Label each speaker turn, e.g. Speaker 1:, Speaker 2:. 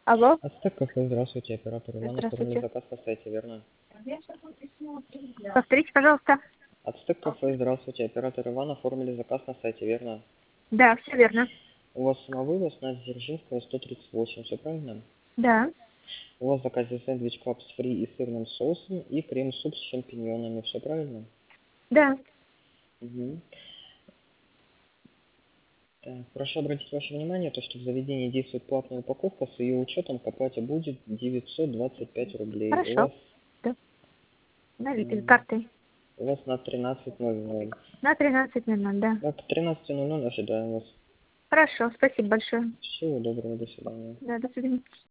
Speaker 1: Алло,
Speaker 2: Ацтек кафе, здравствуйте, оператор Иван, оформили
Speaker 1: здравствуйте.
Speaker 2: заказ на сайте, верно?
Speaker 1: Повторите, пожалуйста.
Speaker 2: Ацтек кафе, здравствуйте, оператор Иван, оформили заказ на сайте, верно?
Speaker 1: Да, все верно.
Speaker 2: У вас самовывоз на Дзержинского 138, все правильно?
Speaker 1: Да,
Speaker 2: У вас в заказе сэндвич капс фри и сырным соусом и крем-суп с шампиньонами, все правильно?
Speaker 1: да.
Speaker 2: Угу. Так, прошу обратить ваше внимание, то, что в заведении действует платная упаковка, с ее учетом к оплате будет 925 рублей.
Speaker 1: Хорошо. Да.
Speaker 2: М,
Speaker 1: Картой.
Speaker 2: у вас на 13:00.
Speaker 1: На 13:00, да.
Speaker 2: Да, к 13:00 ожидаем вас.
Speaker 1: Хорошо, спасибо большое.
Speaker 2: Всего доброго, до свидания.
Speaker 1: Да, до свидания.